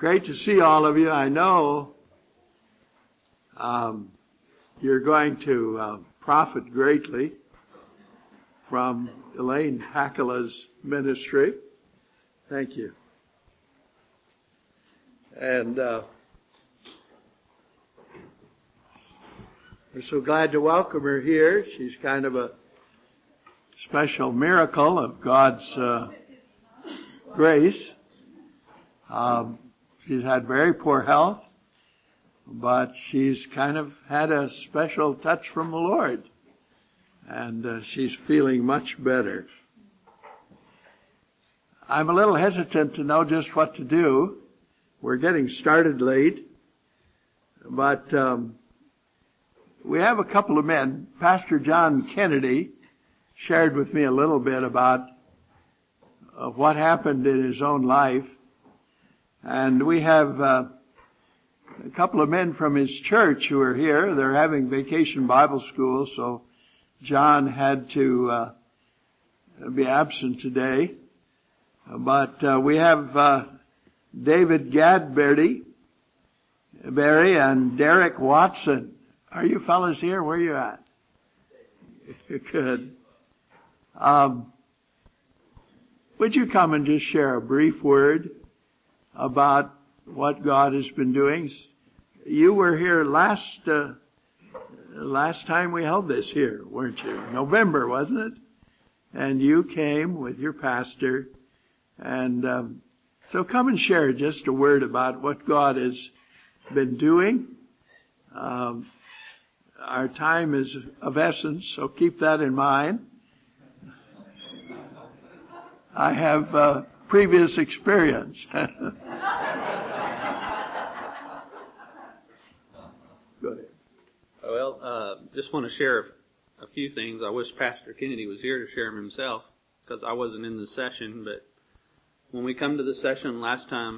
Great to see all of you. I know you're going to profit greatly from Elaine Hakala's ministry. Thank you. And we're so glad to welcome her here. She's kind of a special miracle of God's grace. She's had very poor health, but she's kind of had a special touch from the Lord, and she's feeling much better. I'm a little hesitant to know just what to do. We're getting started late, but we have a couple of men. Pastor John Kennedy shared with me a little bit about what happened in his own life. And we have a couple of men from his church who are here. They're having vacation Bible school, so John had to be absent today. But we have David Gadberry and Derek Watson. Are you fellas here? Where are you at? Good. Would you come and just share a brief word about what God has been doing? You were here last time we held this here, weren't you? November, wasn't it? And you came with your pastor. And so come and share just a word about what God has been doing. Our time is of essence, so keep that in mind. I have previous experience. Go ahead. Well, just want to share a few things. I wish Pastor Kennedy was here to share them himself, because I wasn't in the session. But when we come to the session last time,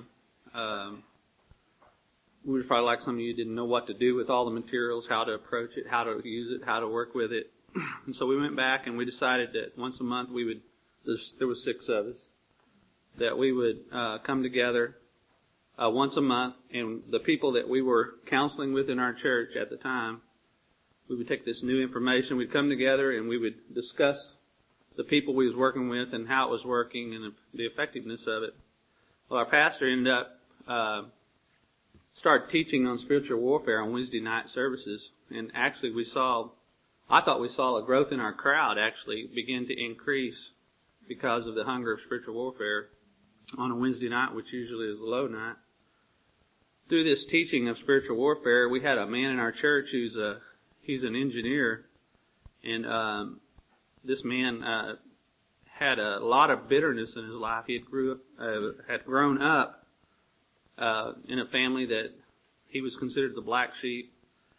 we were probably like some of you didn't know what to do with all the materials, how to approach it, how to use it, how to work with it. And so we went back and we decided that once a month we would, there was 6 of us, that we would come together once a month, and the people that we were counseling with in our church at the time, we would take this new information, we'd come together and we would discuss the people we was working with and how it was working and the effectiveness of it. Well, our pastor ended up started teaching on spiritual warfare on Wednesday night services, and actually I thought we saw a growth in our crowd actually begin to increase because of the hunger of spiritual warfare on a Wednesday night, which usually is a low night. Through this teaching of spiritual warfare, we had a man in our church he's an engineer, and this man had a lot of bitterness in his life. He had grown up in a family that he was considered the black sheep.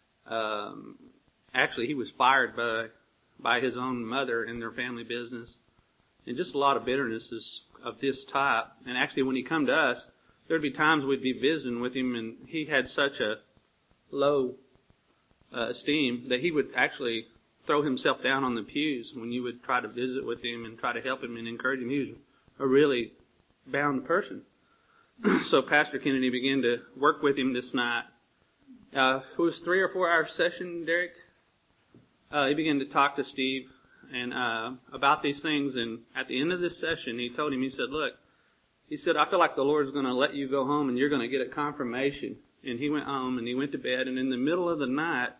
Actually, he was fired by his own mother in their family business. And just a lot of bitternesses of this type. And actually, when he come to us, there'd be times we'd be visiting with him, and he had such a low esteem that he would actually throw himself down on the pews when you would try to visit with him and try to help him and encourage him. He was a really bound person. So Pastor Kennedy began to work with him this night. It was 3 or 4 hour session, Derek. He began to talk to Steve and about these things, and at the end of this session, he told him, he said, look, he said, I feel like the Lord's going to let you go home and you're going to get a confirmation. And he went home and he went to bed, and in the middle of the night,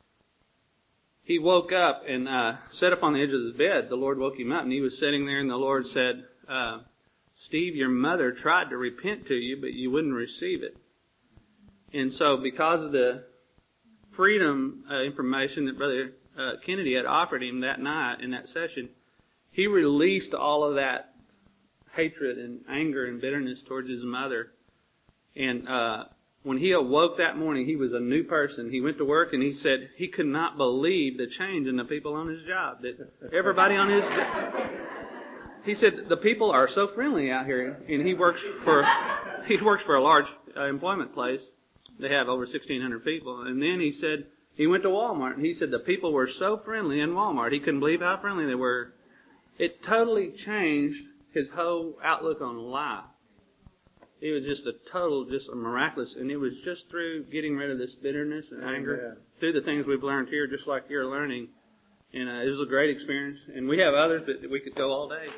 he woke up and sat up on the edge of his bed. The Lord woke him up, and he was sitting there, and the Lord said, Steve, your mother tried to repent to you, but you wouldn't receive it. And so because of the freedom information that Brother Kennedy had offered him that night in that session, he released all of that hatred and anger and bitterness towards his mother. And when he awoke that morning, he was a new person. He went to work and he said he could not believe the change in the people on his job. That everybody on his job, he said the people are so friendly out here. And he works for a large employment place. They have over 1,600 people. And then he said he went to Walmart and he said the people were so friendly in Walmart. He couldn't believe how friendly they were. It totally changed his whole outlook on life. It was just just a miraculous, and it was just through getting rid of this bitterness and anger, through the things we've learned here, just like you're learning. And it was a great experience. And we have others that we could go all day.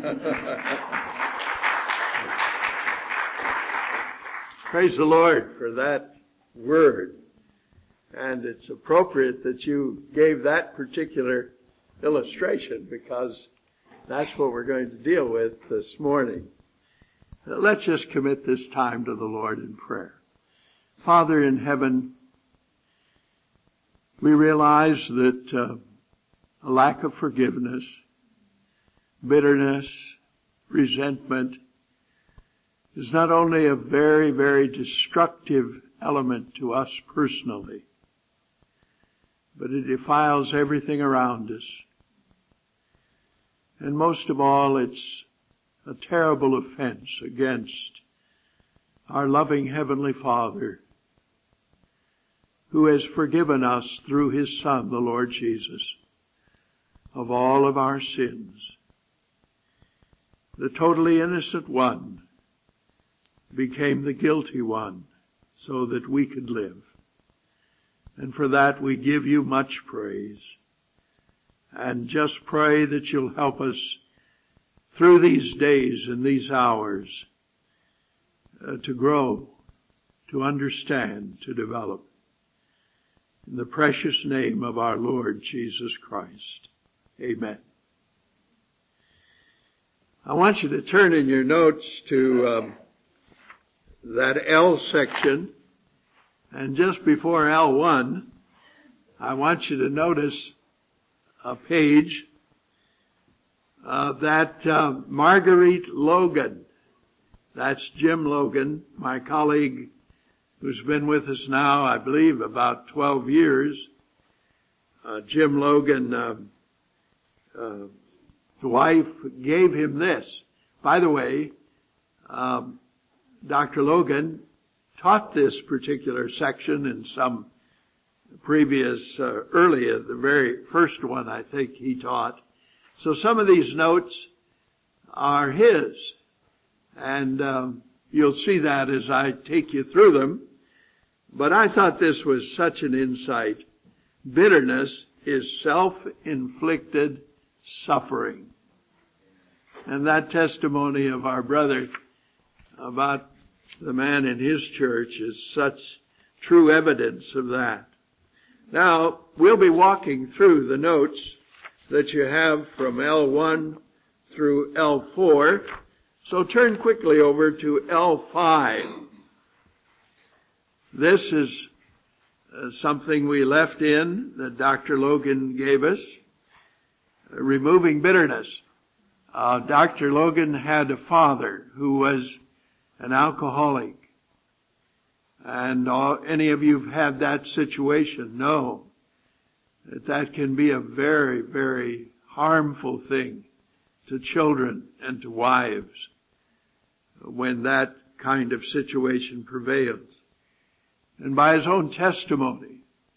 Praise the Lord for that word. And it's appropriate that you gave that particular illustration, because that's what we're going to deal with this morning. Let's just commit this time to the Lord in prayer. Father in heaven, we realize that a lack of forgiveness, bitterness, resentment is not only a very, very destructive element to us personally, but it defiles everything around us. And most of all, it's a terrible offense against our loving Heavenly Father, who has forgiven us through His Son, the Lord Jesus, of all of our sins. The totally innocent one became the guilty one so that we could live. And for that we give you much praise. And just pray that you'll help us through these days and these hours to grow, to understand, to develop. In the precious name of our Lord Jesus Christ. Amen. I want you to turn in your notes to that L section. And just before L1, I want you to notice a page that Marguerite Logan, that's Jim Logan, my colleague who's been with us now, I believe, about 12 years. Jim Logan, the wife gave him this. By the way, Dr. Logan taught this particular section in some previous, earlier, the very first one I think he taught. So some of these notes are his. And you'll see that as I take you through them. But I thought this was such an insight. Bitterness is self-inflicted suffering. And that testimony of our brother about the man in his church is such true evidence of that. Now, we'll be walking through the notes that you have from L1 through L4. So turn quickly over to L5. This is something we left in that Dr. Logan gave us. Removing bitterness. Dr. Logan had a father who was an alcoholic. And any of you who've had that situation know that that can be a very, very harmful thing to children and to wives when that kind of situation prevails. And by his own testimony,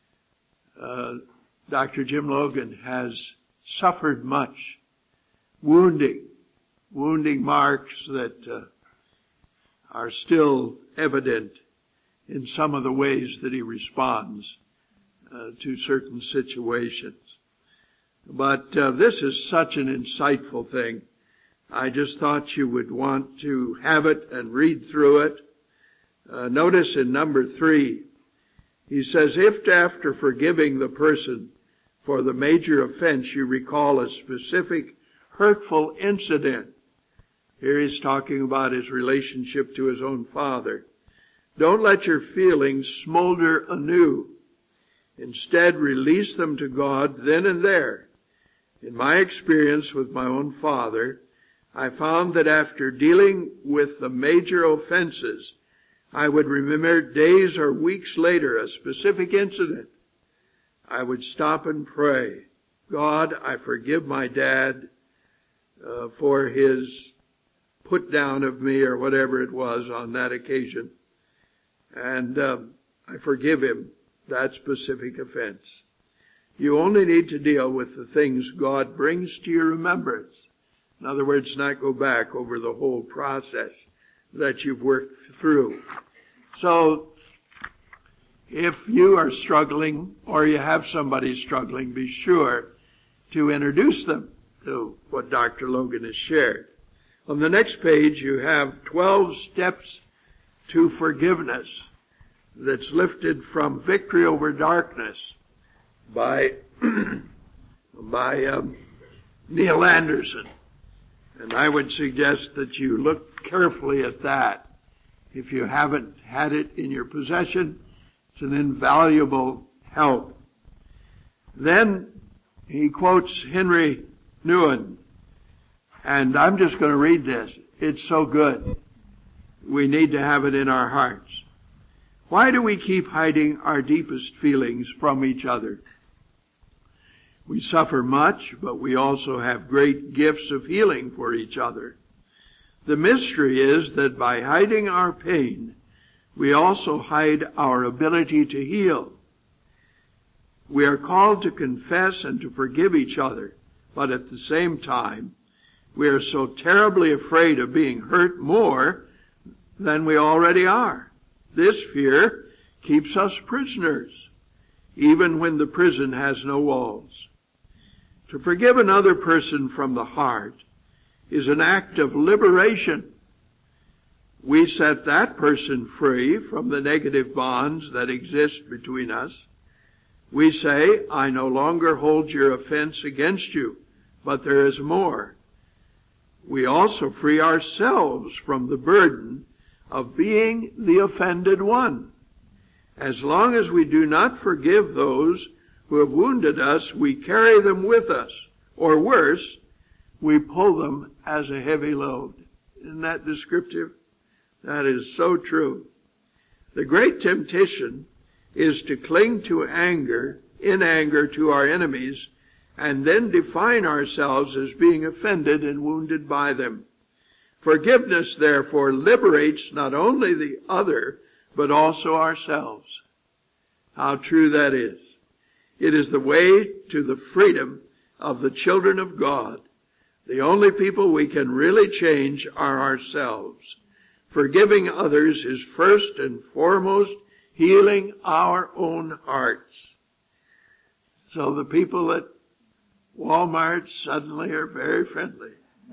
Dr. Jim Logan has suffered much, wounding marks that are still evident in some of the ways that he responds to certain situations. But this is such an insightful thing. I just thought you would want to have it and read through it. Notice in number 3, he says, if after forgiving the person for the major offense you recall a specific hurtful incident, here he's talking about his relationship to his own father, don't let your feelings smolder anew. Instead, release them to God then and there. In my experience with my own father, I found that after dealing with the major offenses, I would remember days or weeks later a specific incident. I would stop and pray, God, I forgive my dad for his put down of me or whatever it was on that occasion. And I forgive him that specific offense. You only need to deal with the things God brings to your remembrance. In other words, not go back over the whole process. that you've worked through. So, if you are struggling or you have somebody struggling, be sure to introduce them to what Dr. Logan has shared. On the next page, you have 12 steps to forgiveness that's lifted from Victory Over Darkness by Neil Anderson. And I would suggest that you look carefully at that. If you haven't had it in your possession, it's an invaluable help. Then he quotes Henry Nouwen, and I'm just going to read this. It's so good. We need to have it in our hearts. Why do we keep hiding our deepest feelings from each other? We suffer much, but we also have great gifts of healing for each other. The mystery is that by hiding our pain, we also hide our ability to heal. We are called to confess and to forgive each other, but at the same time, we are so terribly afraid of being hurt more than we already are. This fear keeps us prisoners, even when the prison has no walls. To forgive another person from the heart is an act of liberation. We set that person free from the negative bonds that exist between us. We say, I no longer hold your offense against you, but there is more. We also free ourselves from the burden of being the offended one. As long as we do not forgive those who have wounded us, we carry them with us, or worse, we pull them as a heavy load. Isn't that descriptive? That is so true. The great temptation is to cling to anger, in anger to our enemies, and then define ourselves as being offended and wounded by them. Forgiveness, therefore, liberates not only the other, but also ourselves. How true that is. It is the way to the freedom of the children of God. The only people we can really change are ourselves. Forgiving others is first and foremost healing our own hearts. So the people at Walmart suddenly are very friendly.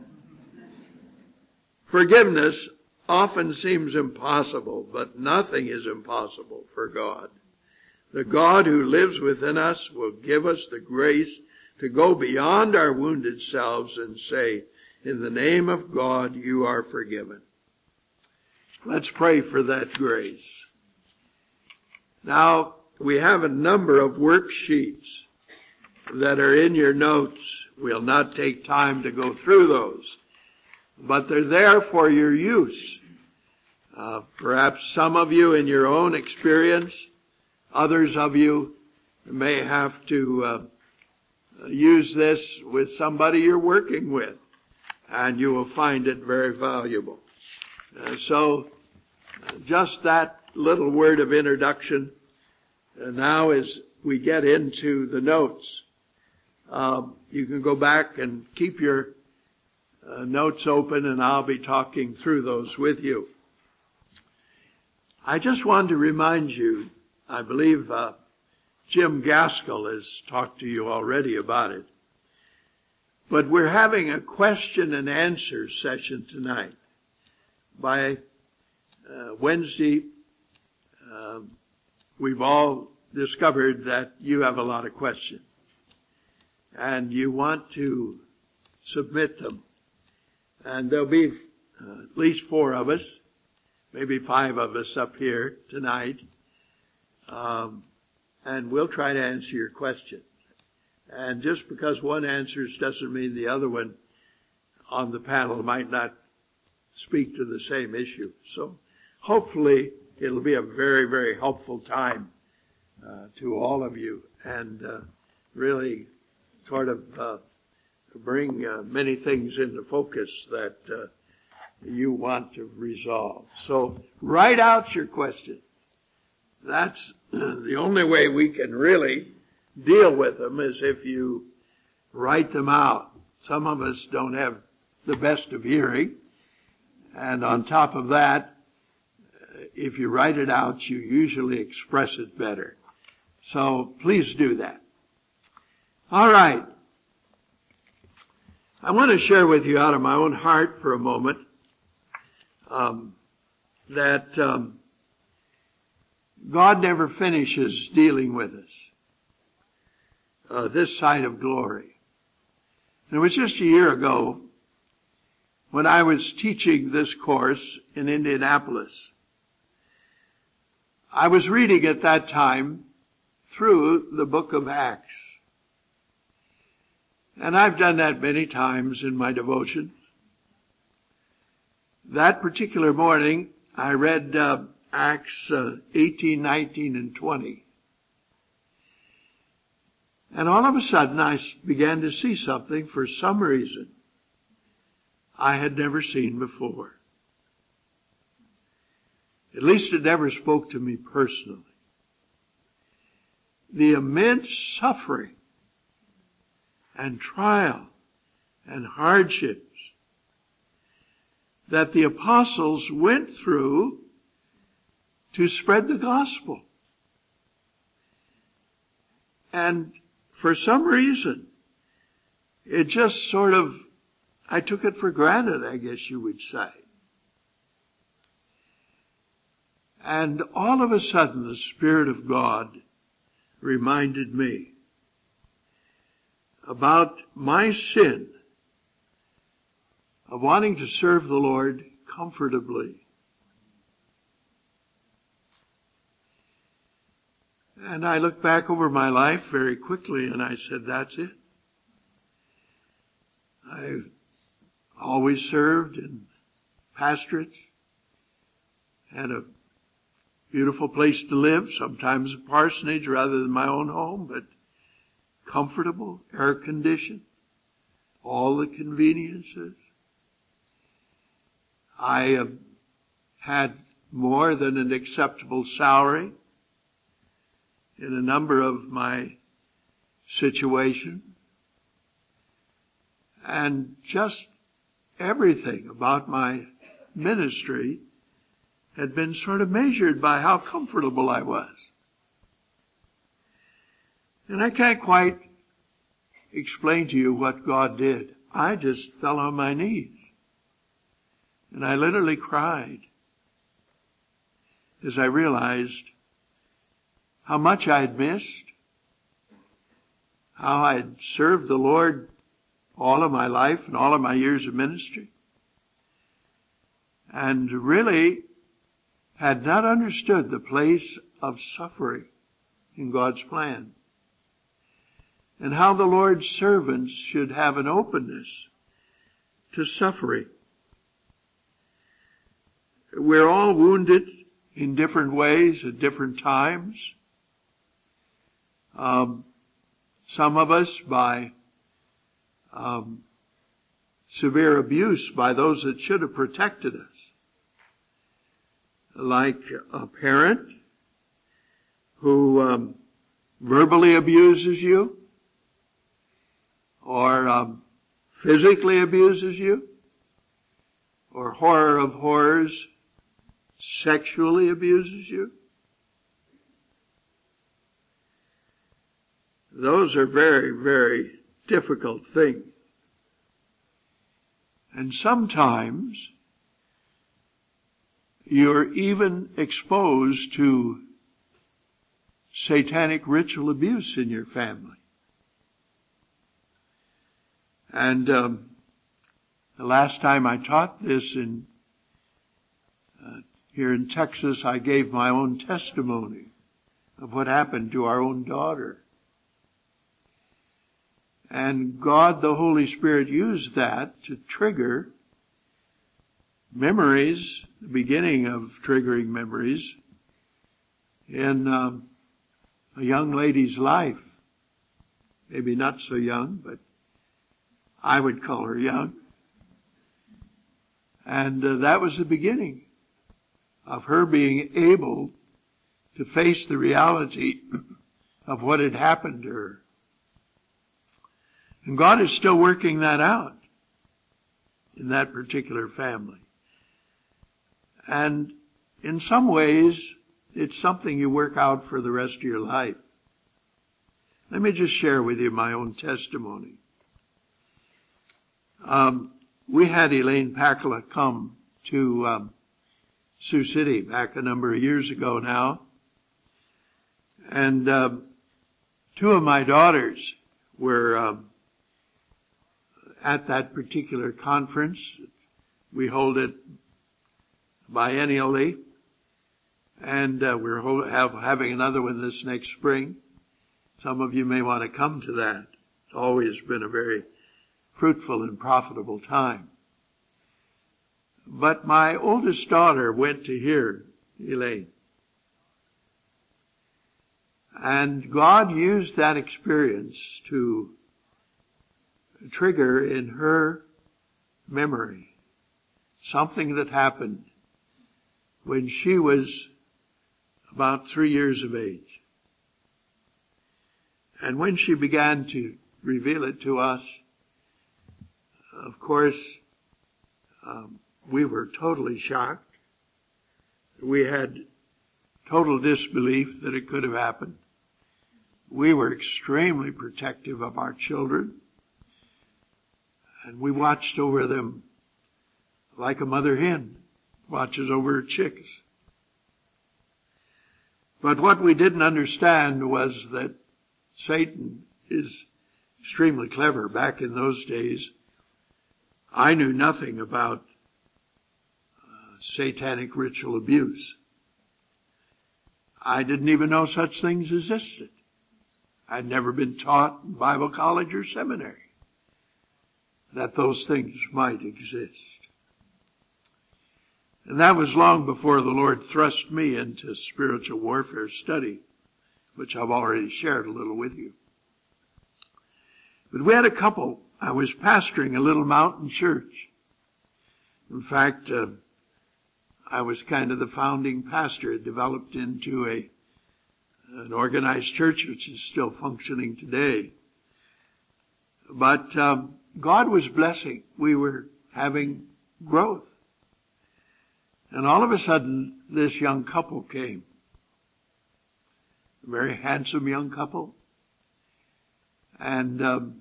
Forgiveness often seems impossible, but nothing is impossible for God. The God who lives within us will give us the grace to go beyond our wounded selves and say, in the name of God, you are forgiven. Let's pray for that grace. Now, we have a number of worksheets that are in your notes. We'll not take time to go through those, but they're there for your use. Perhaps some of you in your own experience, others of you may have to use this with somebody you're working with, and you will find it very valuable. So just that little word of introduction. Now as we get into the notes, you can go back and keep your notes open, and I'll be talking through those with you. I just wanted to remind you, I believe Jim Gaskell has talked to you already about it, but we're having a question and answer session tonight. By Wednesday, we've all discovered that you have a lot of questions, and you want to submit them. And there'll be at least 4 of us, maybe 5 of us up here tonight, and we'll try to answer your question. And just because one answers doesn't mean the other one on the panel might not speak to the same issue. So hopefully it'll be a very, very helpful time to all of you, and really sort of bring many things into focus that you want to resolve. So write out your question. That's the only way we can really deal with them, is if you write them out. Some of us don't have the best of hearing, And on top of that, if you write it out, you usually express it better. So please do that. All right. I want to share with you out of my own heart for a moment that God never finishes dealing with us this side of glory. And it was just a year ago when I was teaching this course in Indianapolis. I was reading at that time through the book of Acts. And I've done that many times in my devotions. That particular morning, I read Acts 18, 19, and 20. And all of a sudden, I began to see something for some reason I had never seen before. At least it never spoke to me personally. The immense suffering and trial and hardships that the apostles went through to spread the gospel. And for some reason, it just sort of, I took it for granted, I guess you would say. And all of a sudden, the Spirit of God reminded me about my sin of wanting to serve the Lord comfortably. And I looked back over my life very quickly and I said, that's it. I've always served in pastorates, had a beautiful place to live, sometimes a parsonage rather than my own home, but comfortable, air conditioned, all the conveniences. I have had more than an acceptable salary in a number of my situations. And just everything about my ministry had been sort of measured by how comfortable I was. And I can't quite explain to you what God did. I just fell on my knees. And I literally cried as I realized how much I had missed, how I had served the Lord all of my life and all of my years of ministry, and really had not understood the place of suffering in God's plan, and how the Lord's servants should have an openness to suffering. We're all wounded in different ways at different times. Some of us by severe abuse by those that should have protected us. Like a parent who verbally abuses you, or physically abuses you, or horror of horrors, sexually abuses you. Those are very, very difficult things. And sometimes you're even exposed to satanic ritual abuse in your family. And the last time I taught this here in Texas, I gave my own testimony of what happened to our own daughter. And God, the Holy Spirit, used that to trigger memories, the beginning of triggering memories in a young lady's life. Maybe not so young, but I would call her young. And that was the beginning of her being able to face the reality of what had happened to her. And God is still working that out in that particular family. And in some ways, it's something you work out for the rest of your life. Let me just share with you my own testimony. We had Elaine Pakala come to Sioux City back a number of years ago now. And two of my daughters were at that particular conference. We hold it biennially, and we're having another one this next spring. Some of you may want to come to that. It's always been a very fruitful and profitable time. But my oldest daughter went to hear Elaine. And God used that experience to trigger in her memory something that happened when she was about 3 years of age. And when she began to reveal it to us, of course, we were totally shocked. We had total disbelief that it could have happened. We were extremely protective of our children, and we watched over them like a mother hen watches over her chicks. But what we didn't understand was that Satan is extremely clever. Back in those days, I knew nothing about satanic ritual abuse. I didn't even know such things existed. I'd never been taught in Bible college or seminary that those things might exist. And that was long before the Lord thrust me into spiritual warfare study, which I've already shared a little with you. But we had a couple. I was pastoring a little mountain church. In fact, I was kind of the founding pastor. It developed into an organized church, which is still functioning today. But God was blessing. We were having growth. And all of a sudden, this young couple came. A very handsome young couple. And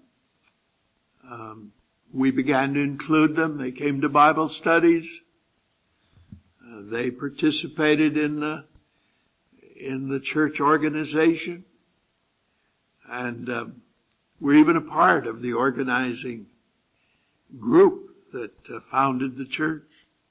we began to include them. They came to Bible studies. They participated in the church organization. And we're even a part of the organizing group that founded the church.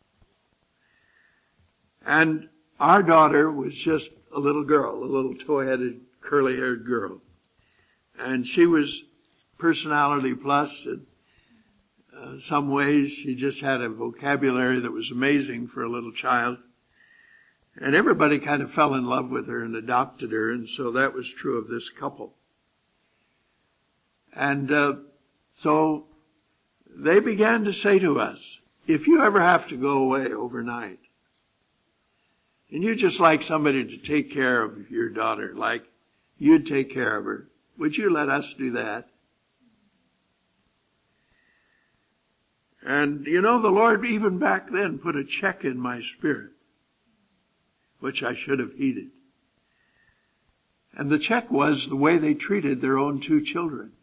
And our daughter was just a little girl, a little tow-headed, curly-haired girl. And she was personality plus. In some ways, she just had a vocabulary that was amazing for a little child. And everybody kind of fell in love with her and adopted her, and so that was true of this couple. And so they began to say to us, if you ever have to go away overnight, and you'd just like somebody to take care of your daughter, like you'd take care of her, would you let us do that? And you know, the Lord even back then put a check in my spirit, which I should have heeded. And the check was the way they treated their own two children.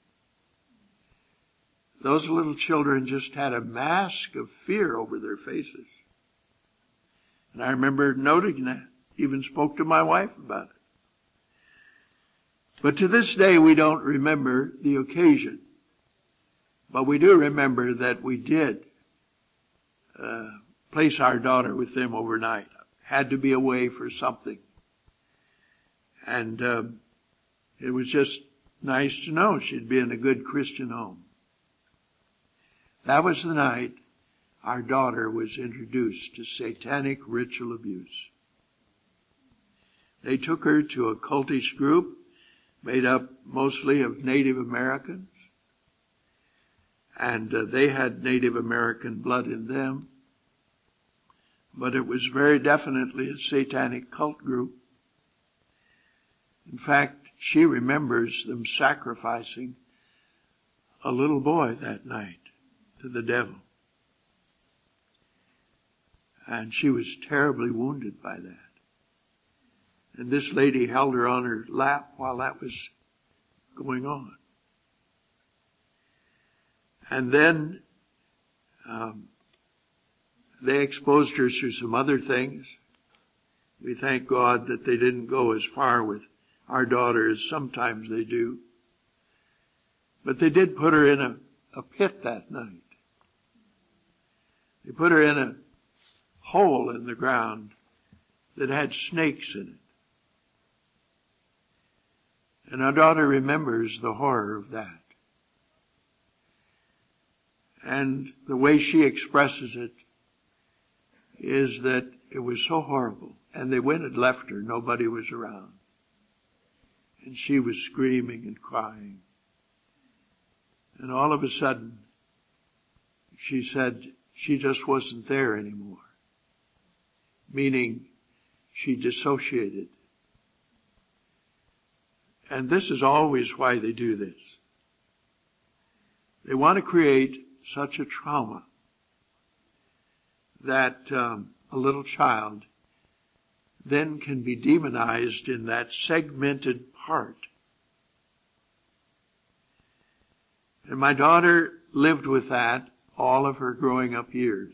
Those little children just had a mask of fear over their faces. And I remember noting that. Even spoke to my wife about it. But to this day, we don't remember the occasion. But we do remember that we did place our daughter with them overnight. Had to be away for something. And it was just nice to know she'd be in a good Christian home. That was the night our daughter was introduced to satanic ritual abuse. They took her to a cultish group made up mostly of Native Americans. And they had Native American blood in them. But it was very definitely a satanic cult group. In fact, she remembers them sacrificing a little boy that night to the devil. And she was terribly wounded by that. And this lady held her on her lap while that was going on. And then they exposed her to some other things. We thank God that they didn't go as far with our daughter as sometimes they do. But they did put her in a pit that night. They put her in a hole in the ground that had snakes in it. And our daughter remembers the horror of that. And the way she expresses it is that it was so horrible. And they went and left her. Nobody was around. And she was screaming and crying. And all of a sudden, she said she just wasn't there anymore. Meaning, she dissociated. And this is always why they do this. They want to create such a trauma that a little child then can be demonized in that segmented part. And my daughter lived with that all of her growing up years.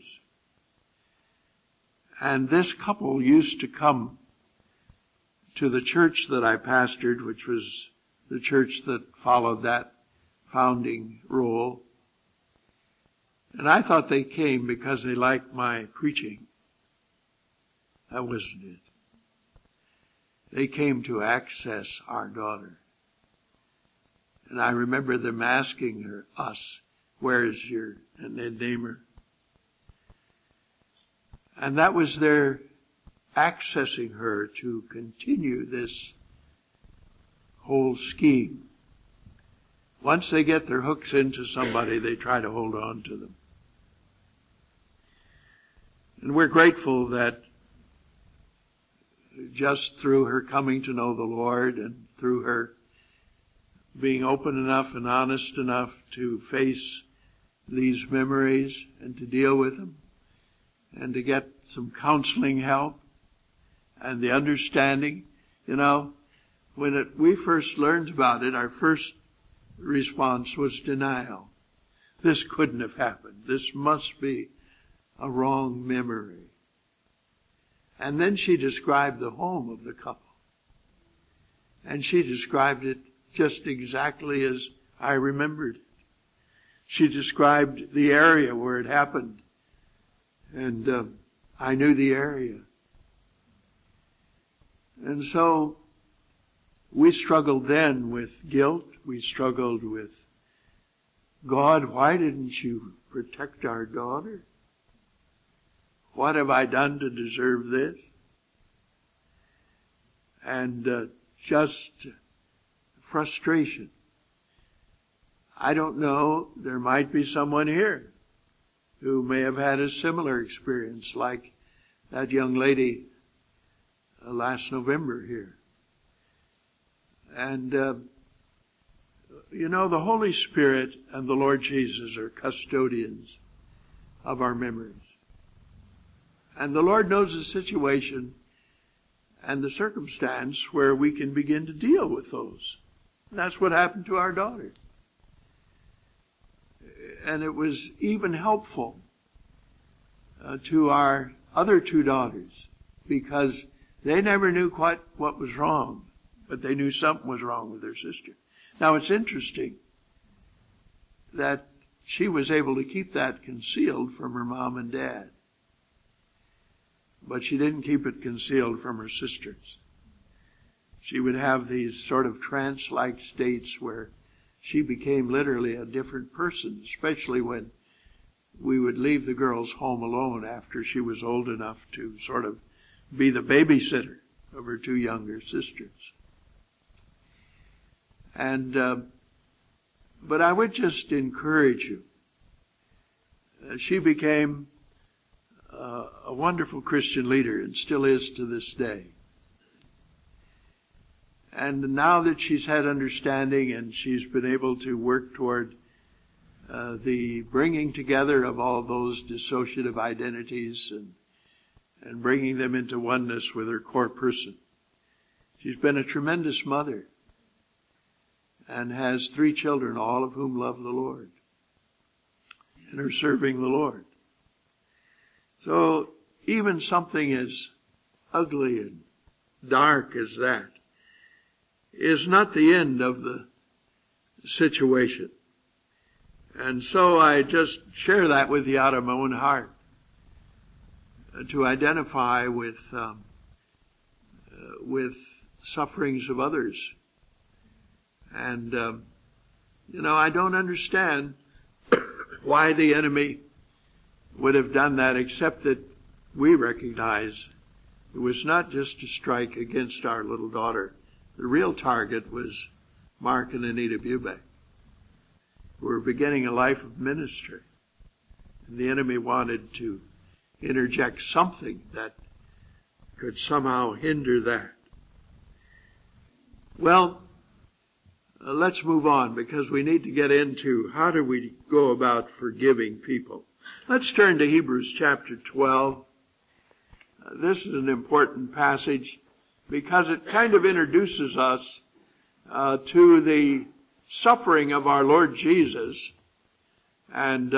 And this couple used to come to the church that I pastored, which was the church that followed that founding rule. And I thought they came because they liked my preaching. That wasn't it. They came to access our daughter. And I remember them asking us, where is your, and they'd name her. And that was their accessing her to continue this whole scheme. Once they get their hooks into somebody, they try to hold on to them. And we're grateful that just through her coming to know the Lord and through her being open enough and honest enough to face these memories and to deal with them and to get some counseling help and the understanding. You know, when we first learned about it, our first response was denial. This couldn't have happened. This must be a wrong memory. And then she described the home of the couple. And she described it just exactly as I remembered it. She described the area where it happened. And I knew the area. And so we struggled then with guilt. We struggled with, God, why didn't you protect our daughter? What have I done to deserve this? And just frustration. I don't know, there might be someone here who may have had a similar experience like that young lady last November here. And, you know, the Holy Spirit and the Lord Jesus are custodians of our memories. And the Lord knows the situation and the circumstance where we can begin to deal with those. And that's what happened to our daughter. And it was even helpful to our other two daughters because they never knew quite what was wrong, but they knew something was wrong with their sister. Now it's interesting that she was able to keep that concealed from her mom and dad. But she didn't keep it concealed from her sisters. She would have these sort of trance-like states where she became literally a different person, especially when we would leave the girls home alone after she was old enough to sort of be the babysitter of her two younger sisters. And, but I would just encourage you. She became a wonderful Christian leader and still is to this day. And now that she's had understanding and she's been able to work toward the bringing together of all those dissociative identities and and bringing them into oneness with her core person. She's been a tremendous mother and has 3 children, all of whom love the Lord and are serving the Lord. So even something as ugly and dark as that is not the end of the situation. And so I just share that with you out of my own heart, to identify with sufferings of others. And, I don't understand why the enemy would have done that, except that we recognize it was not just to strike against our little daughter. The real target was Mark and Anita Bubeck, who were beginning a life of ministry. And the enemy wanted to interject something that could somehow hinder that. Well, let's move on, because we need to get into how do we go about forgiving people. Let's turn to Hebrews chapter 12. This is an important passage because it kind of introduces us to the suffering of our Lord Jesus, and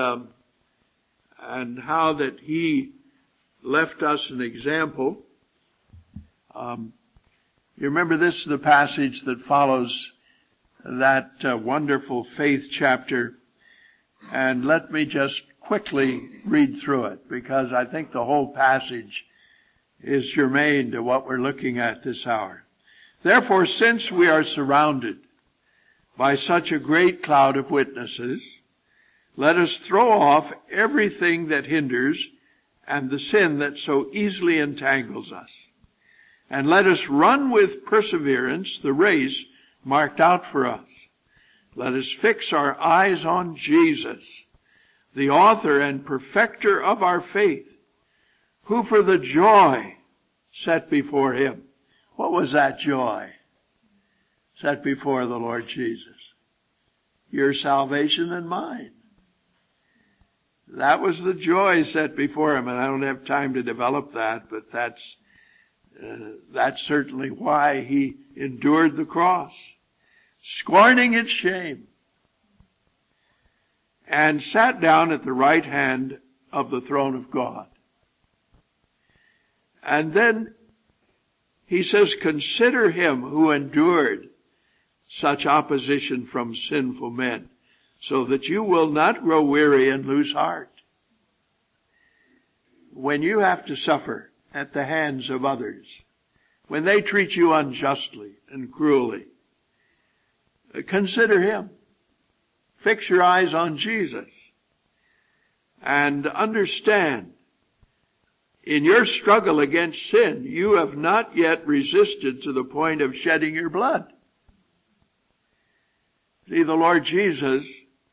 how that He left us an example. You remember, this is the passage that follows that wonderful faith chapter, and let me just quickly read through it, because I think the whole passage is germane to what we're looking at this hour. Therefore, since we are surrounded by such a great cloud of witnesses, let us throw off everything that hinders and the sin that so easily entangles us. And let us run with perseverance the race marked out for us. Let us fix our eyes on Jesus, the author and perfecter of our faith, who for the joy set before Him. What was that joy set before the Lord Jesus? Your salvation and mine. That was the joy set before Him, and I don't have time to develop that, but that's certainly why He endured the cross, scorning its shame, and sat down at the right hand of the throne of God. And then He says, consider Him who endured such opposition from sinful men, so that you will not grow weary and lose heart. When you have to suffer at the hands of others, when they treat you unjustly and cruelly, consider Him. Fix your eyes on Jesus. And understand, in your struggle against sin, you have not yet resisted to the point of shedding your blood. See, the Lord Jesus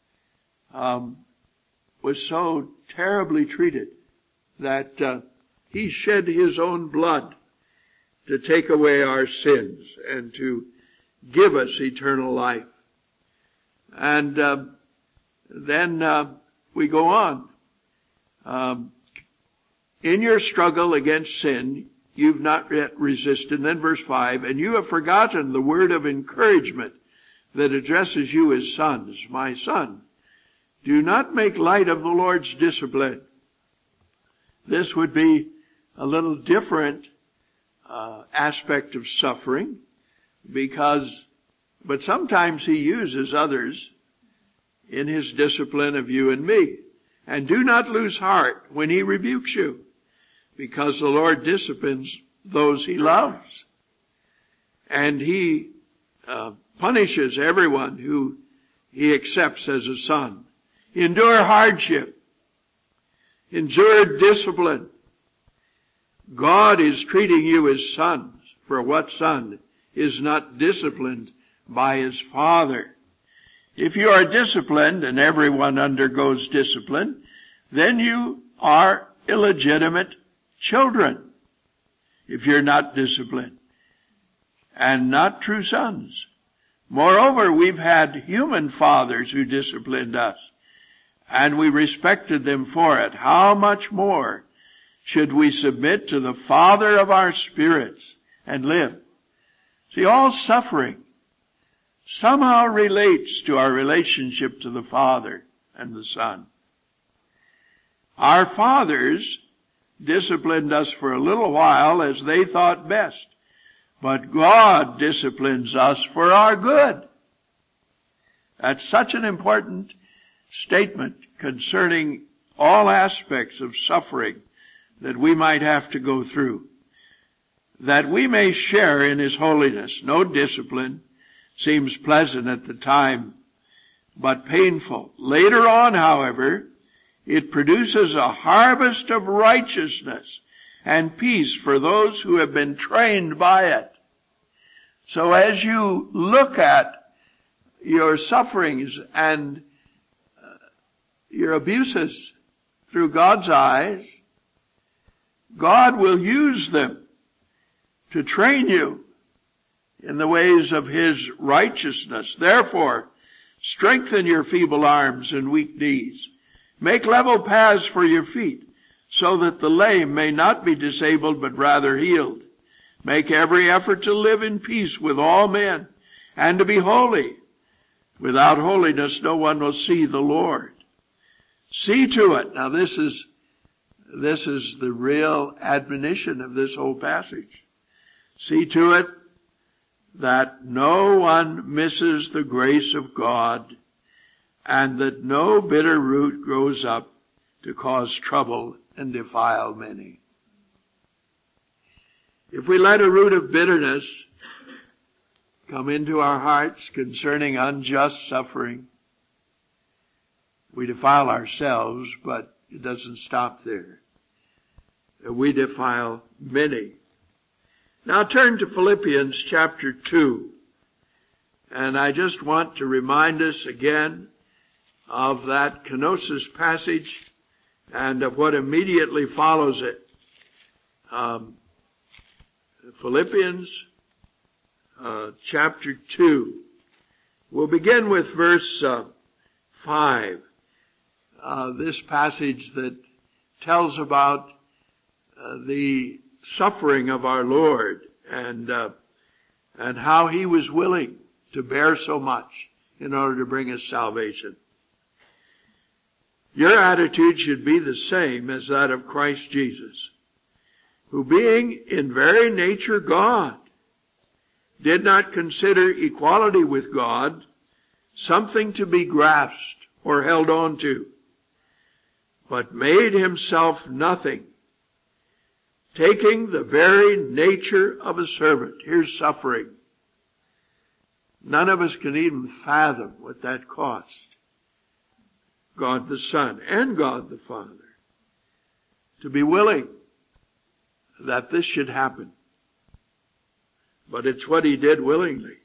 was so terribly treated that He shed His own blood to take away our sins and to give us eternal life. And then we go on. In your struggle against sin, you've not yet resisted. And then verse 5, and you have forgotten the word of encouragement that addresses you as sons. My son, do not make light of the Lord's discipline. This would be a little different aspect of suffering, but sometimes He uses others in His discipline of you and me. And do not lose heart when He rebukes you, because the Lord disciplines those He loves. And He punishes everyone who He accepts as a son. Endure hardship. Endure discipline. God is treating you as sons, for what son is not disciplined by his father? If you are disciplined, and everyone undergoes discipline, then you are illegitimate children, if you're not disciplined, and not true sons. Moreover, we've had human fathers who disciplined us, and we respected them for it. How much more should we submit to the Father of our spirits and live. See, all suffering somehow relates to our relationship to the Father and the Son. Our fathers disciplined us for a little while as they thought best, but God disciplines us for our good. That's such an important statement concerning all aspects of suffering that we might have to go through, that we may share in His holiness. No discipline seems pleasant at the time, but painful. Later on, however, it produces a harvest of righteousness and peace for those who have been trained by it. So as you look at your sufferings and your abuses through God's eyes, God will use them to train you in the ways of His righteousness. Therefore, strengthen your feeble arms and weak knees. Make level paths for your feet, so that the lame may not be disabled, but rather healed. Make every effort to live in peace with all men, and to be holy. Without holiness, no one will see the Lord. See to it. Now this is the real admonition of this whole passage. See to it that no one misses the grace of God, and that no bitter root grows up to cause trouble and defile many. If we let a root of bitterness come into our hearts concerning unjust suffering, we defile ourselves, but it doesn't stop there. We defile many. Now turn to Philippians chapter 2. And I just want to remind us again of that kenosis passage and of what immediately follows it. Philippians chapter 2. We'll begin with verse 5. This passage that tells about the suffering of our Lord and how He was willing to bear so much in order to bring us salvation. Your attitude should be the same as that of Christ Jesus, who being in very nature God, did not consider equality with God something to be grasped or held on to, but made Himself nothing, taking the very nature of a servant. Here's suffering. None of us can even fathom what that cost God the Son and God the Father to be willing that this should happen. But it's what He did willingly.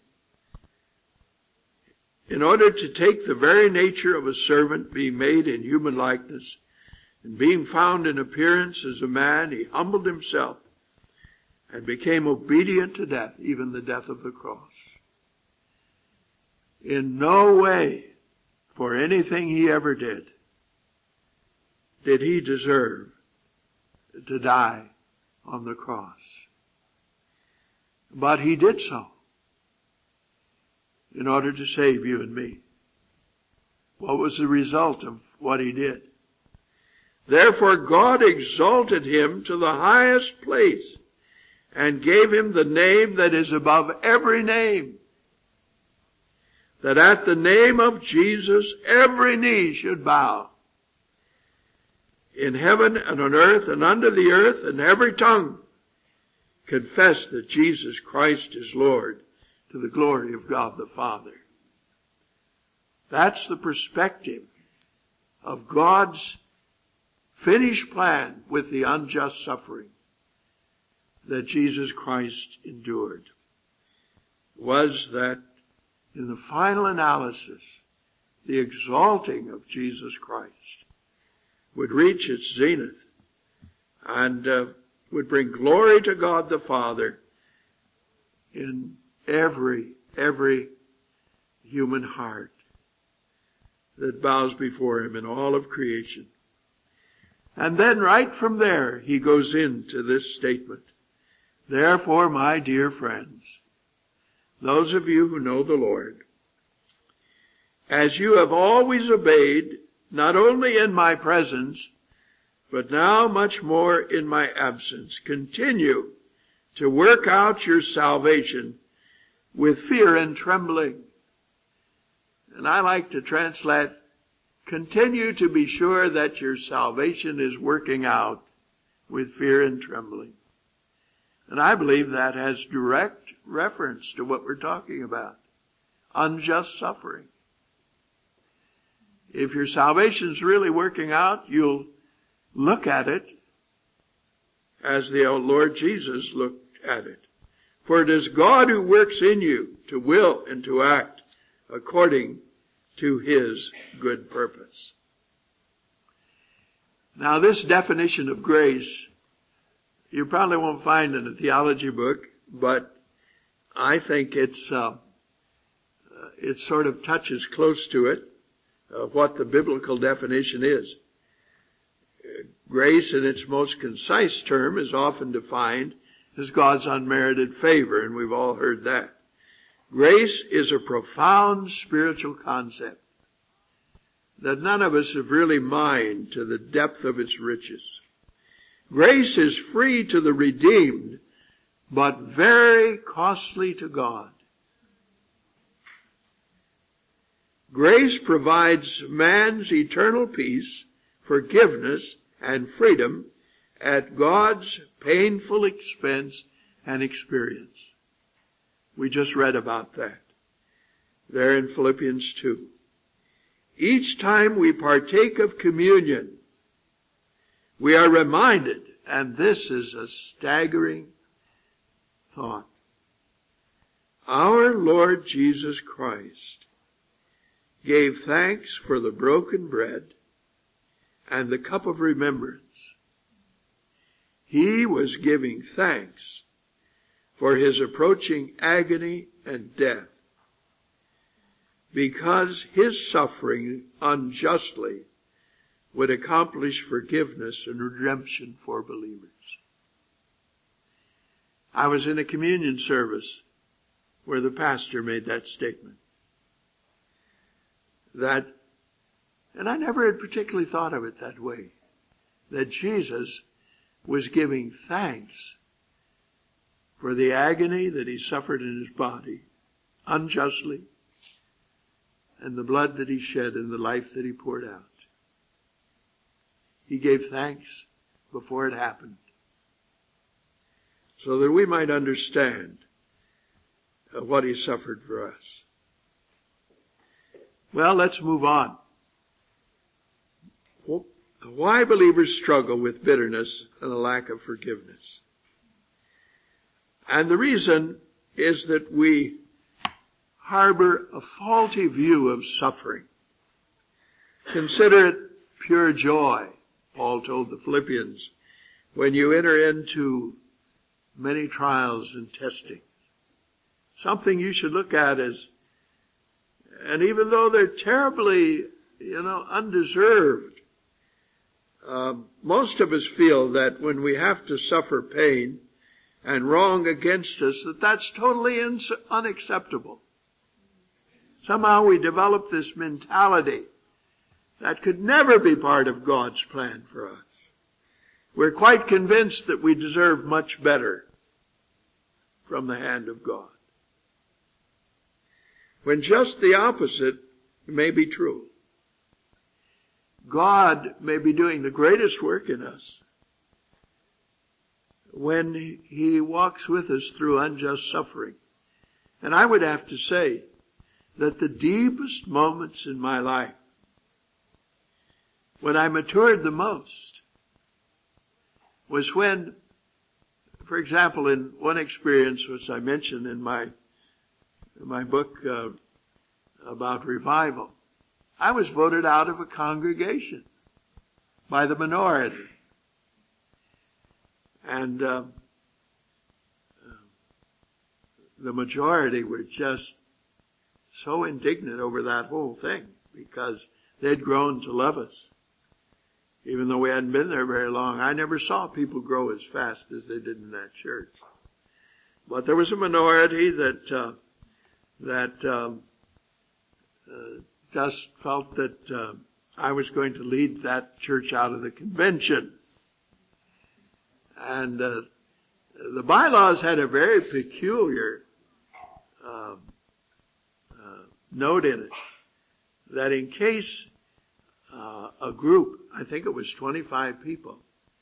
In order to take the very nature of a servant, being made in human likeness, and being found in appearance as a man, He humbled Himself and became obedient to death, even the death of the cross. In no way, for anything He ever did He deserve to die on the cross. But He did so in order to save you and me. What was the result of what He did? Therefore God exalted Him to the highest place and gave Him the name that is above every name, that at the name of Jesus every knee should bow, in heaven and on earth and under the earth, and every tongue confess that Jesus Christ is Lord, to the glory of God the Father. That's the perspective of God's finished plan with the unjust suffering that Jesus Christ endured. Was that in the final analysis, the exalting of Jesus Christ would reach its zenith and would bring glory to God the Father in every human heart that bows before Him in all of creation. And then right from there, he goes into this statement. Therefore, my dear friends, those of you who know the Lord, as you have always obeyed, not only in my presence, but now much more in my absence, continue to work out your salvation with fear and trembling. And I like to translate, continue to be sure that your salvation is working out with fear and trembling. And I believe that has direct reference to what we're talking about. Unjust suffering. If your salvation's really working out, you'll look at it as the Lord Jesus looked at it. For it is God who works in you to will and to act according to his good purpose. Now, this definition of grace, you probably won't find in a theology book, but I think it sort of touches close to it, what the biblical definition is. Grace, in its most concise term, is often defined as God's unmerited favor, and we've all heard that. Grace is a profound spiritual concept that none of us have really mined to the depth of its riches. Grace is free to the redeemed, but very costly to God. Grace provides man's eternal peace, forgiveness, and freedom at God's painful expense and experience. We just read about that there in Philippians 2. Each time we partake of communion, we are reminded, and this is a staggering thought, our Lord Jesus Christ gave thanks for the broken bread and the cup of remembrance. He was giving thanks for his approaching agony and death, because his suffering unjustly would accomplish forgiveness and redemption for believers. I was in a communion service where the pastor made that statement. And I never had particularly thought of it that way, that Jesus was giving thanks for the agony that he suffered in his body unjustly, and the blood that he shed and the life that he poured out. He gave thanks before it happened, so that we might understand what he suffered for us. Well, let's move on. Why believers struggle with bitterness and a lack of forgiveness. And the reason is that we harbor a faulty view of suffering. Consider it pure joy, Paul told the Philippians, when you enter into many trials and testing. Something you should look at as, and even though they're terribly, undeserved, most of us feel that when we have to suffer pain and wrong against us, that's totally unacceptable. Somehow we develop this mentality that could never be part of God's plan for us. We're quite convinced that we deserve much better from the hand of God, when just the opposite may be true. God may be doing the greatest work in us when he walks with us through unjust suffering. And I would have to say that the deepest moments in my life, when I matured the most, was when, for example, in one experience which I mentioned in my book about revival, I was voted out of a congregation by the minority. And the majority were just so indignant over that whole thing, because they'd grown to love us. Even though we hadn't been there very long, I never saw people grow as fast as they did in that church. But there was a minority that just felt that I was going to lead that church out of the convention. And the bylaws had a very peculiar note in it, that in case a group, I think it was 25 people,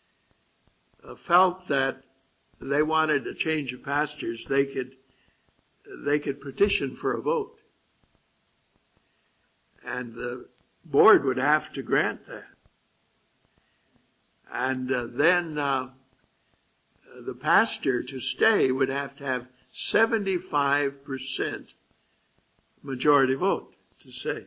felt that they wanted a change of pastors, they could petition for a vote. And the board would have to grant that. And then the pastor to stay would have to have 75% majority vote to stay.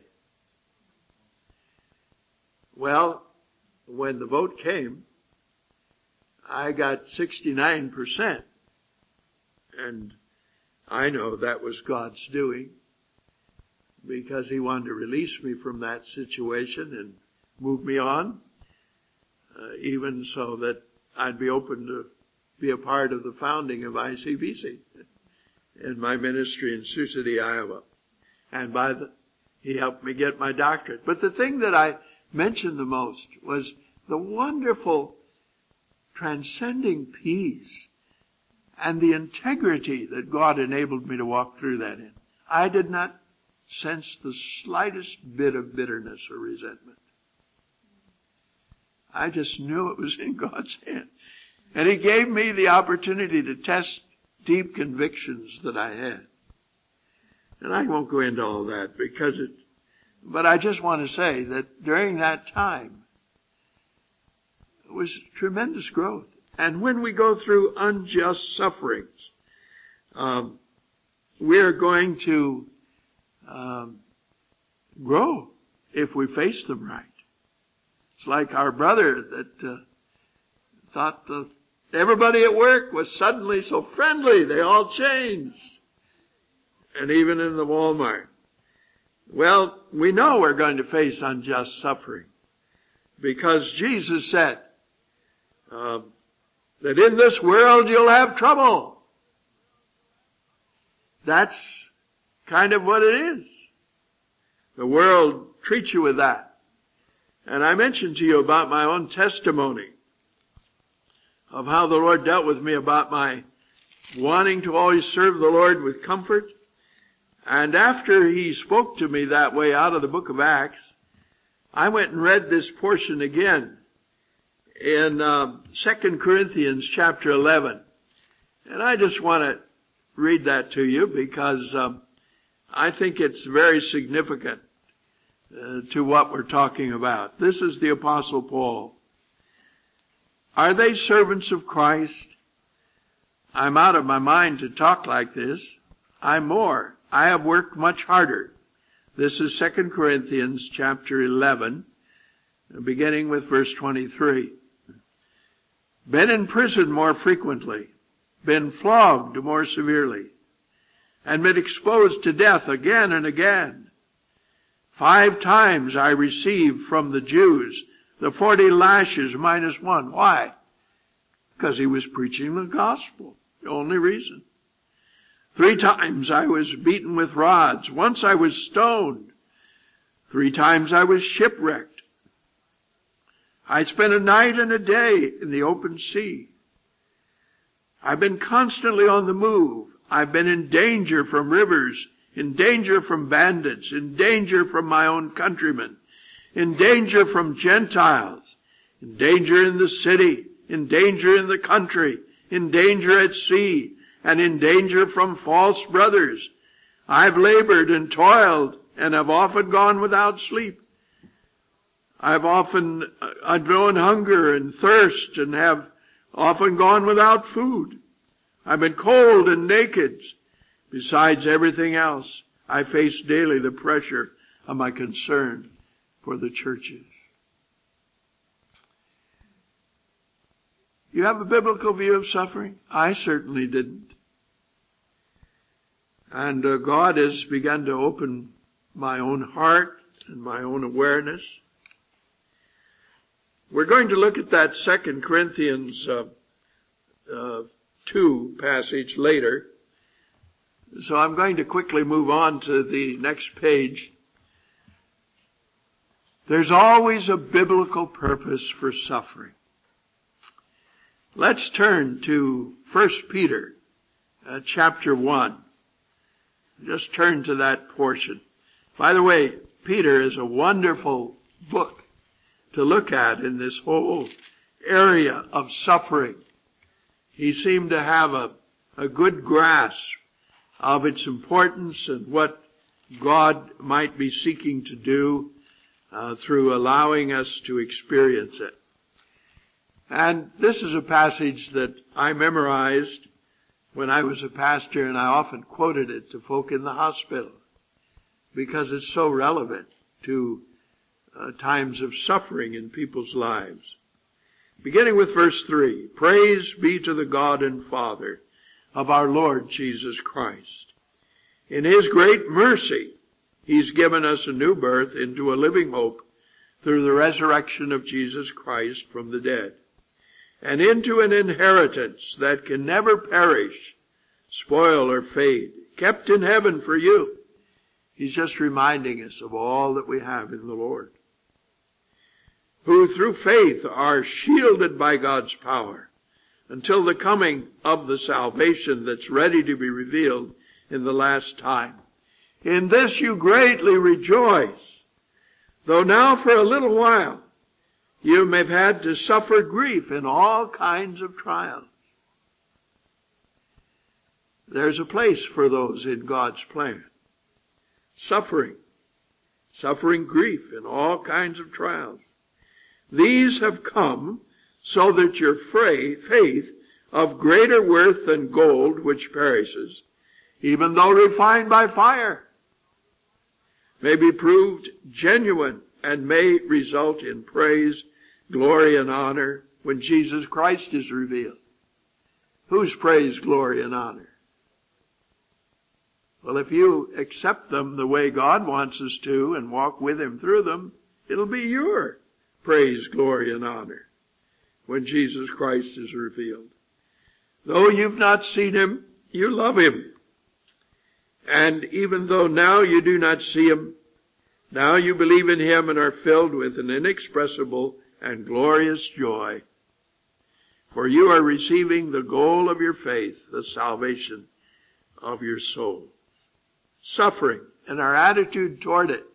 Well, when the vote came, I got 69%. And I know that was God's doing, because He wanted to release me from that situation and move me on, even so that I'd be open to be a part of the founding of ICBC in my ministry in Sioux City, Iowa. And He helped me get my doctorate. But the thing that I mentioned the most was the wonderful transcending peace and the integrity that God enabled me to walk through that in. I did not sense the slightest bit of bitterness or resentment. I just knew it was in God's hand. And He gave me the opportunity to test deep convictions that I had. And I won't go into all that but I just want to say that during that time, it was tremendous growth. And when we go through unjust sufferings, we are going to grow if we face them right. It's like our brother that thought everybody at work was suddenly so friendly, they all changed. And even in the Walmart. Well, we know we're going to face unjust suffering, because Jesus said that in this world you'll have trouble. That's kind of what it is. The world treats you with that. And I mentioned to you about my own testimony of how the Lord dealt with me about my wanting to always serve the Lord with comfort. And after He spoke to me that way out of the book of Acts, I went and read this portion again in 2 Corinthians chapter 11. And I just want to read that to you because I think it's very significant to what we're talking about. This is the Apostle Paul. Are they servants of Christ? I'm out of my mind to talk like this. I'm more. I have worked much harder. This is 2 Corinthians chapter 11, beginning with verse 23. Been in prison more frequently, been flogged more severely, and been exposed to death again and again. 5 times I received from the Jews the 40 lashes minus 1. Why? Because he was preaching the gospel. The only reason. 3 times I was beaten with rods. Once I was stoned. 3 times I was shipwrecked. I spent a night and a day in the open sea. I've been constantly on the move. I've been in danger from rivers, in danger from bandits, in danger from my own countrymen, in danger from Gentiles, in danger in the city, in danger in the country, in danger at sea, and in danger from false brothers. I've labored and toiled and have often gone without sleep. I've known hunger and thirst and have often gone without food. I've been cold and naked. Besides everything else, I face daily the pressure of my concern for the churches. You have a biblical view of suffering? I certainly didn't. And God has begun to open my own heart and my own awareness. We're going to look at that 2 Corinthians 2 passage later. So I'm going to quickly move on to the next page. There's always a biblical purpose for suffering. Let's turn to 1 Peter chapter 1. Just turn to that portion. By the way, Peter is a wonderful book to look at in this whole area of suffering. He seemed to have a good grasp of its importance and what God might be seeking to do through allowing us to experience it. And this is a passage that I memorized when I was a pastor, and I often quoted it to folk in the hospital because it's so relevant to times of suffering in people's lives. Beginning with verse 3, "Praise be to the God and Father of our Lord Jesus Christ. In His great mercy, He's given us a new birth into a living hope through the resurrection of Jesus Christ from the dead, and into an inheritance that can never perish, spoil, or fade, kept in heaven for you." He's just reminding us of all that we have in the Lord. "Who through faith are shielded by God's power until the coming of the salvation that's ready to be revealed in the last time. In this you greatly rejoice, though now for a little while you may have had to suffer grief in all kinds of trials." There's a place for those in God's plan. Suffering grief in all kinds of trials. "These have come so that your faith, of greater worth than gold which perishes, even though refined by fire, may be proved genuine and may result in praise, glory, and honor when Jesus Christ is revealed." Whose praise, glory, and honor? Well, if you accept them the way God wants us to and walk with Him through them, it'll be your praise, glory, and honor when Jesus Christ is revealed. Though you've not seen Him, you love Him. And even though now you do not see Him, now you believe in Him and are filled with an inexpressible and glorious joy. For you are receiving the goal of your faith, the salvation of your soul. Suffering and our attitude toward it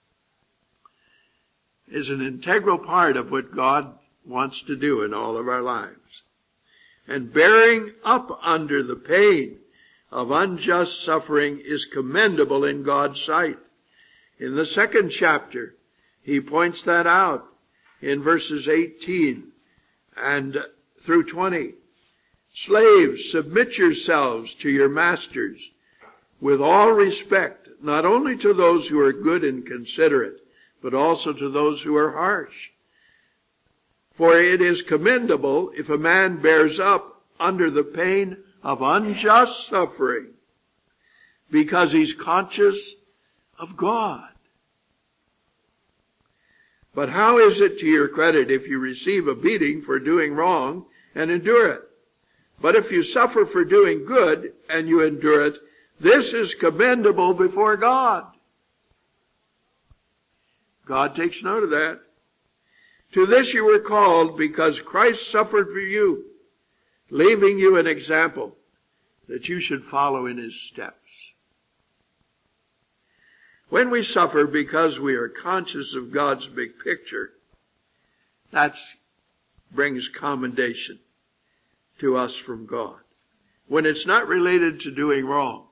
is an integral part of what God wants to do in all of our lives. And bearing up under the pain of unjust suffering is commendable in God's sight. In the 2nd chapter, He points that out in verses 18 and through 20. "Slaves, submit yourselves to your masters with all respect, not only to those who are good and considerate, but also to those who are harsh. For it is commendable if a man bears up under the pain of unjust suffering, because he's conscious of God. But how is it to your credit if you receive a beating for doing wrong and endure it? But if you suffer for doing good and you endure it, this is commendable before God." God takes note of that. "To this you were called, because Christ suffered for you, leaving you an example that you should follow in His steps." When we suffer because we are conscious of God's big picture, that brings commendation to us from God. When it's not related to doing wrong,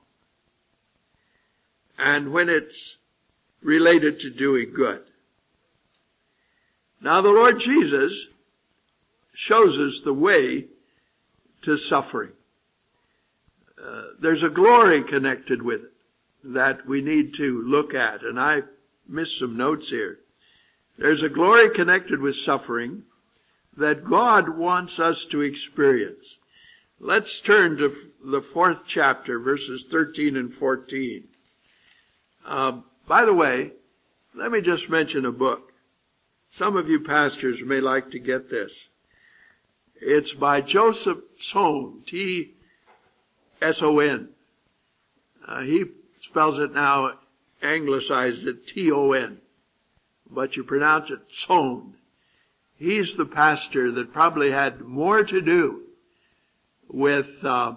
and when it's related to doing good. Now the Lord Jesus shows us the way to suffering. There's a glory connected with it that we need to look at, and I missed some notes here. There's a glory connected with suffering that God wants us to experience. Let's turn to the 4th chapter, verses 13 and 14. By the way, let me just mention a book. Some of you pastors may like to get this. It's by Joseph Tson, T-S-O-N. He spells it now, anglicized it, T-O-N. But you pronounce it Tson. He's the pastor that probably had more to do with the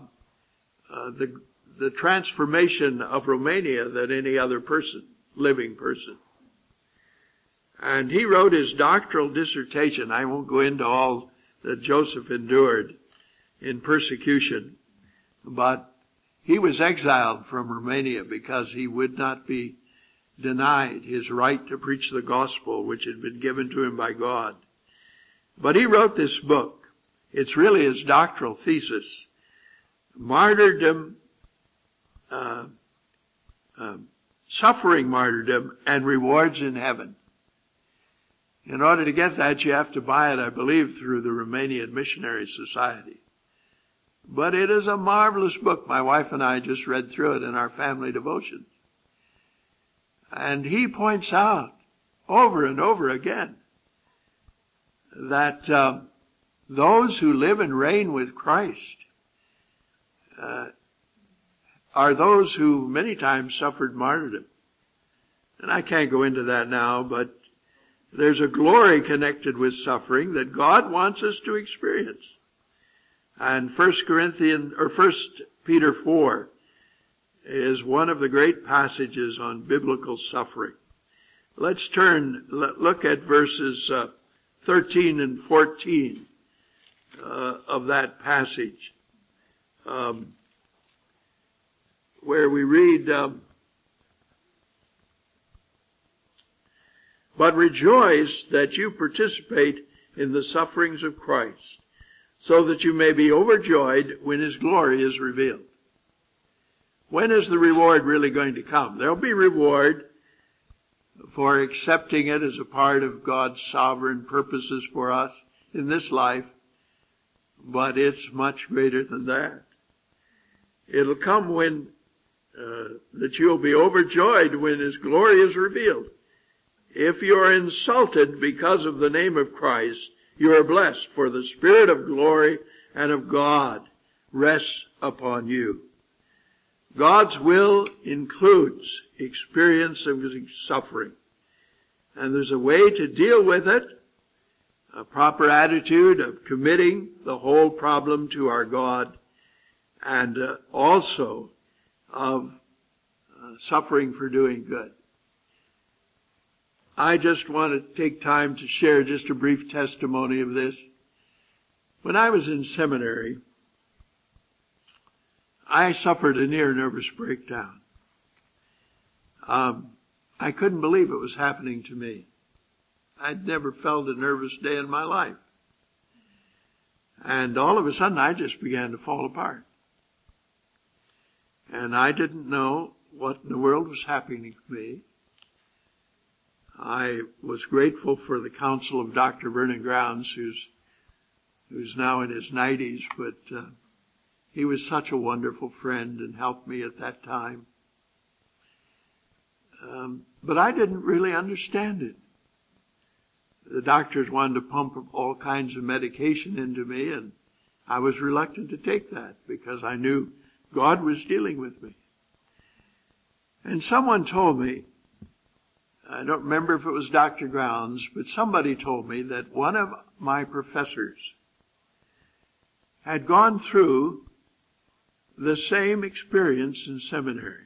transformation of Romania than any other person, living person. And he wrote his doctoral dissertation. I won't go into all that Joseph endured in persecution, but he was exiled from Romania because he would not be denied his right to preach the gospel which had been given to him by God. But he wrote this book. It's really his doctoral thesis, Martyrdom, Suffering Martyrdom and Rewards in Heaven. In order to get that, you have to buy it, I believe, through the Romanian Missionary Society. But it is a marvelous book. My wife and I just read through it in our family devotion. And he points out over and over again that those who live and reign with Christ are those who many times suffered martyrdom. And I can't go into that now, but there's a glory connected with suffering that God wants us to experience. And 1 Peter 4 is one of the great passages on biblical suffering. Let's look at verses 13 and 14 of that passage, where we read, but rejoice that you participate in the sufferings of Christ, so that you may be overjoyed when His glory is revealed. When is the reward really going to come? There'll be reward for accepting it as a part of God's sovereign purposes for us in this life, but it's much greater than that. It'll come when that you'll be overjoyed when His glory is revealed. If you are insulted because of the name of Christ, you are blessed, for the Spirit of glory and of God rests upon you. God's will includes experience of suffering. And there's a way to deal with it, a proper attitude of committing the whole problem to our God, and also of suffering for doing good. I just want to take time to share just a brief testimony of this. When I was in seminary, I suffered a near nervous breakdown. I couldn't believe it was happening to me. I'd never felt a nervous day in my life. And all of a sudden, I just began to fall apart. And I didn't know what in the world was happening to me. I was grateful for the counsel of Dr. Vernon Grounds, who's now in his 90s, but he was such a wonderful friend and helped me at that time. But I didn't really understand it. The doctors wanted to pump all kinds of medication into me, and I was reluctant to take that because I knew God was dealing with me. And someone told me, I don't remember if it was Dr. Grounds, but somebody told me that one of my professors had gone through the same experience in seminary.